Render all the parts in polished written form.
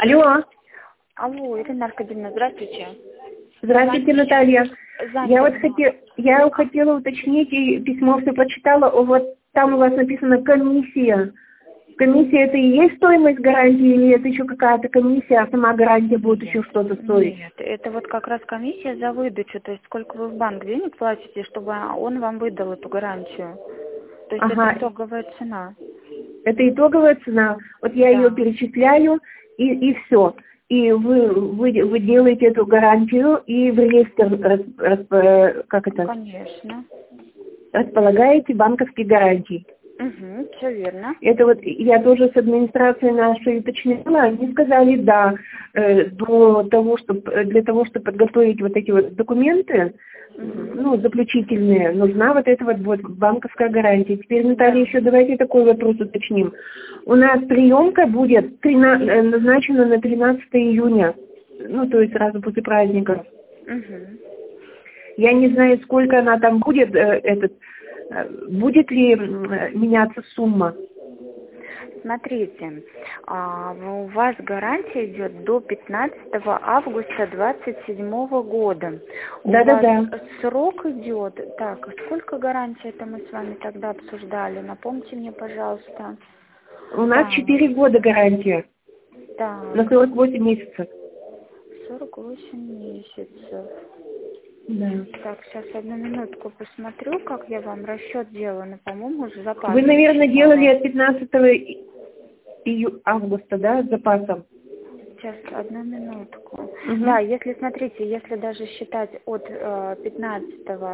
Алло. Алло, Ирина Аркадьевна, здравствуйте. Здравствуйте, Наталья. Я хотела уточнить, и письмо все прочитала. Вот там у вас написано комиссия. Комиссия — это и есть стоимость гарантии, или это еще какая-то комиссия, а сама гарантия будет еще что-то стоить? Нет, это вот как раз комиссия за выдачу, то есть сколько вы в банк денег платите, чтобы он вам выдал эту гарантию. То есть это итоговая цена. Это итоговая цена. Вот я ее перечисляю, и все. И вы делаете эту гарантию и в реестр, Конечно. располагаете банковские гарантии. Угу, все верно. Это вот я тоже с администрацией нашей уточняла, они сказали, да, для того, чтобы подготовить вот эти вот документы, заключительные, нужна вот эта вот банковская гарантия. Теперь, Наталья, еще давайте такой вопрос уточним. У нас приемка будет назначена на 13 июня, то есть сразу после праздников. Я не знаю, сколько она там будет, будет ли меняться сумма? Смотрите, у вас гарантия идет до 15 августа 2027 года. У вас срок идет. Так, сколько гарантий это мы с вами тогда обсуждали? Напомните мне, пожалуйста. У нас 4 года гарантия. Так. На 48 месяцев. 48 месяцев. Да. Так, сейчас одну минутку посмотрю, как я вам расчет делала, но, по-моему, уже запас. Вы, наверное, делали от 15 августа, да, с запасом? Сейчас, одну минутку. Да, если даже считать от 15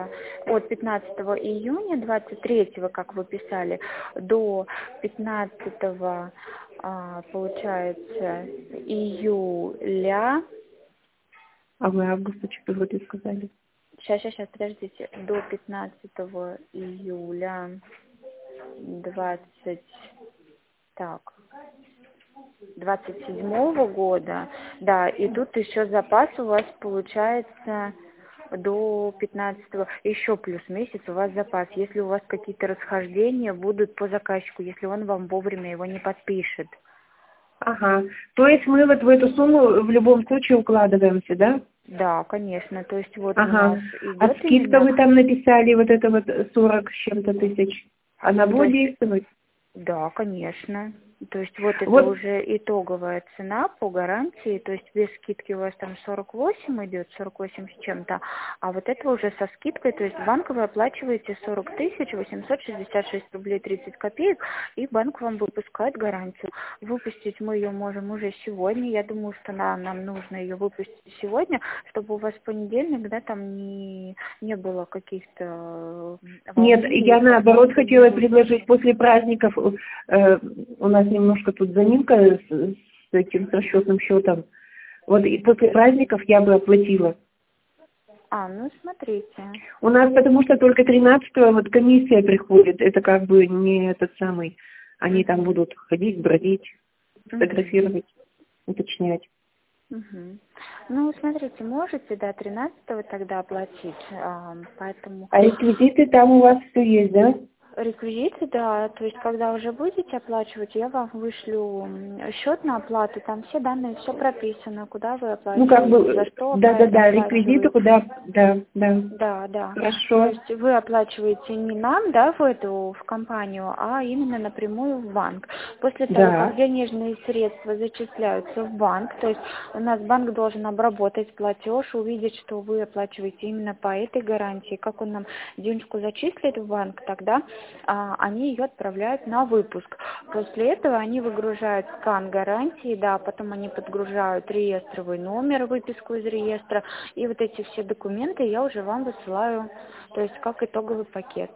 июня 23, как вы писали, до 15, получается, июля. А вы августа что вроде сказали? Сейчас, подождите. До 15 июля 27 года, да, и тут еще запас у вас получается до 15, еще плюс месяц у вас запас, если у вас какие-то расхождения будут по заказчику, если он вам вовремя его не подпишет. Ага, то есть мы вот в эту сумму в любом случае укладываемся, да? Да, конечно, то есть вот у нас идет А скидка вы там написали, вот это вот 40 с чем-то тысяч, она будет действовать? Да, конечно. То есть это уже итоговая цена по гарантии, то есть без скидки у вас там 48 идет, 48 с чем-то, а вот это уже со скидкой, то есть банк вы оплачиваете 40 866 рублей 30 копеек, и банк вам выпускает гарантию. Выпустить мы ее можем уже сегодня, я думаю, что нам нужно ее выпустить сегодня, чтобы у вас в понедельник, да, там не было каких-то... Нет, я наоборот хотела предложить после праздников, у нас немножко тут заминка с этим расчетным счетом. Вот и после праздников я бы оплатила. Смотрите. У нас потому что только 13-го вот комиссия приходит. Это как бы не этот самый. Они там будут ходить, бродить, фотографировать, уточнять. Смотрите, можете до 13-го тогда оплатить, поэтому... А реквизиты там у вас все есть, да? Реквизиты, да, то есть когда уже будете оплачивать, я вам вышлю счет на оплату, там все данные, все прописано, куда вы оплачиваете, за что реквизиты куда, да. Да. Хорошо. То есть вы оплачиваете не нам, да, в компанию, а именно напрямую в банк. После того, как денежные средства зачисляются в банк, то есть у нас банк должен обработать платеж, увидеть, что вы оплачиваете именно по этой гарантии, как он нам денежку зачислит в банк, тогда они ее отправляют на выпуск. После этого они выгружают скан гарантии, да, потом они подгружают реестровый номер, выписку из реестра, и вот эти все документы я уже вам высылаю, то есть как итоговый пакет.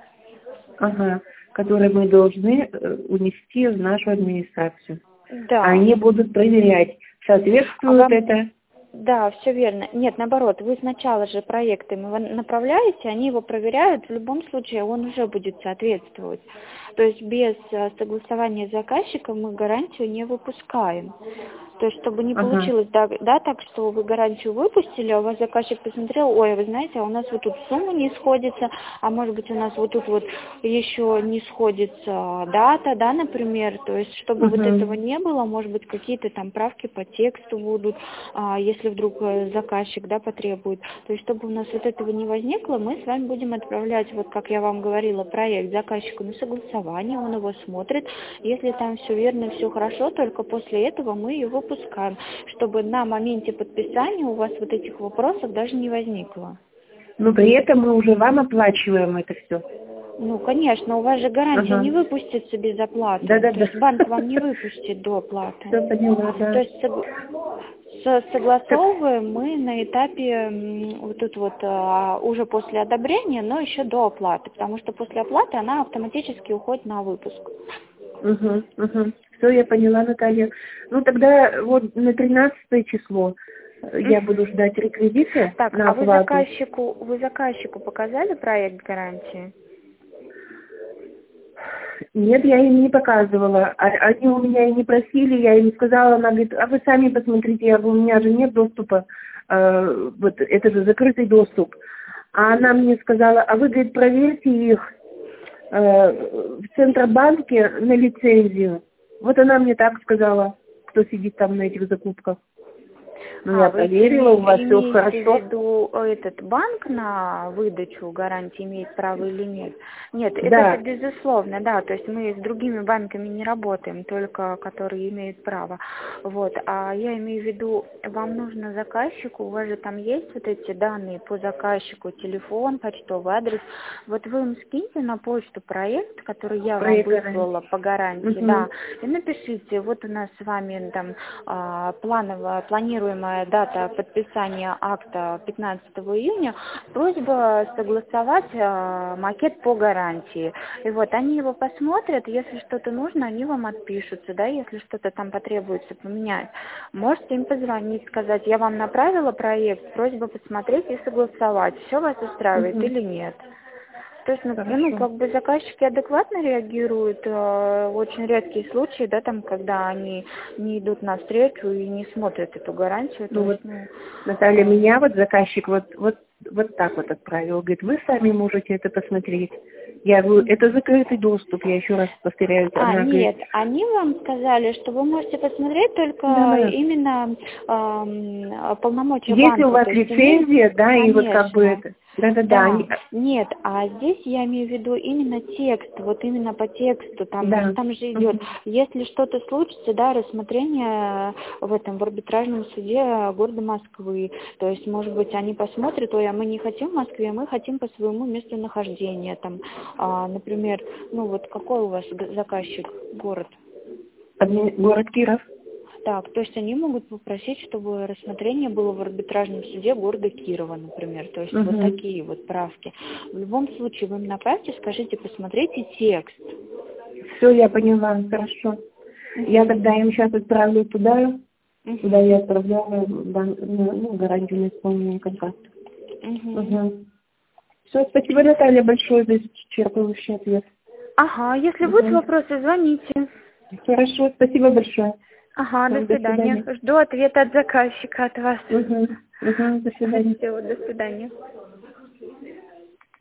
Который мы должны унести в нашу администрацию. Да. Они будут проверять, соответствует это... Да, все верно. Нет, наоборот, вы сначала же проекты вы направляете, они его проверяют, в любом случае он уже будет соответствовать. То есть без согласования с заказчиком мы гарантию не выпускаем. То есть, чтобы не получилось, да, так, что вы гарантию выпустили, а у вас заказчик посмотрел, ой, вы знаете, а у нас вот тут сумма не сходится, а может быть у нас вот тут вот еще не сходится дата, да, например. То есть, чтобы вот этого не было, может быть, какие-то там правки по тексту будут, если вдруг заказчик, да, потребует. То есть, чтобы у нас вот этого не возникло, мы с вами будем отправлять, вот как я вам говорила, проект заказчику на согласование, он его смотрит. Если там все верно, все хорошо, только после этого мы его выпускаем, чтобы на моменте подписания у вас вот этих вопросов даже не возникло. Но при этом мы уже вам оплачиваем это все. Ну, конечно, у вас же гарантия не выпустится без оплаты. Да. То есть банк вам не выпустит до оплаты. Все поняла, да. То есть согласовываем мы на этапе вот тут вот уже после одобрения, но еще до оплаты, потому что после оплаты она автоматически уходит на выпуск. Все, я поняла, Наталья. Ну, тогда вот на 13 число я буду ждать реквизиты так, на оплату. Вы заказчику показали проект гарантии? Нет, я им не показывала. Они у меня и не просили, я им сказала, она говорит, а вы сами посмотрите, я говорю, у меня же нет доступа, вот это же закрытый доступ. А она мне сказала, а вы, говорит, проверьте их в Центробанке на лицензию. Вот она мне так сказала, кто сидит там на этих закупках. Ну, я проверила, у вас все хорошо. Имеете в виду этот банк на выдачу гарантии имеет право или нет? Нет, это безусловно, да, то есть мы с другими банками не работаем, только которые имеют право. Вот, а я имею в виду, вам нужно заказчику, у вас же там есть вот эти данные по заказчику, телефон, почтовый адрес, вот вы им скиньте на почту проект, который я вам выслала по гарантии, да, и напишите, вот у нас с вами там планируемая дата подписания акта 15 июня, просьба согласовать макет по гарантии. И вот они его посмотрят, если что-то нужно, они вам отпишутся, да, если что-то там потребуется поменять. Можете им позвонить, сказать, я вам направила проект, просьба посмотреть и согласовать, все вас устраивает или нет. То есть, как бы заказчики адекватно реагируют, очень редкие случаи, да, там, когда они не идут навстречу и не смотрят эту гарантию. Наталья, меня вот заказчик вот так вот отправил, говорит, вы сами можете это посмотреть. Я говорю, это закрытый доступ, я еще раз повторяю. Нет, они вам сказали, что вы можете посмотреть только именно полномочия банка. Если у вас лицензия, да, конечно. И вот как бы это. Да. Нет, а здесь я имею в виду именно текст, вот именно по тексту, там же идет. Если что-то случится, да, рассмотрение в арбитражном суде города Москвы, то есть, может быть, они посмотрят, ой, а мы не хотим в Москве, мы хотим по своему местонахождению, там, например, какой у вас заказчик, город? Город Киров. Так, то есть они могут попросить, чтобы рассмотрение было в арбитражном суде города Кирова, например. То есть вот такие вот правки. В любом случае вы им направьте, скажите, посмотрите текст. Все, я поняла, хорошо. Я тогда им сейчас отправлю туда, куда я отправляла гарантию на исполнение контракта. Все, спасибо, Наталья, большое за исчерпывающий ответ. Ага, если будут вопросы, звоните. Хорошо, спасибо большое. Ага, до свидания. Жду ответа от заказчика, от вас. До свидания. Все, до свидания.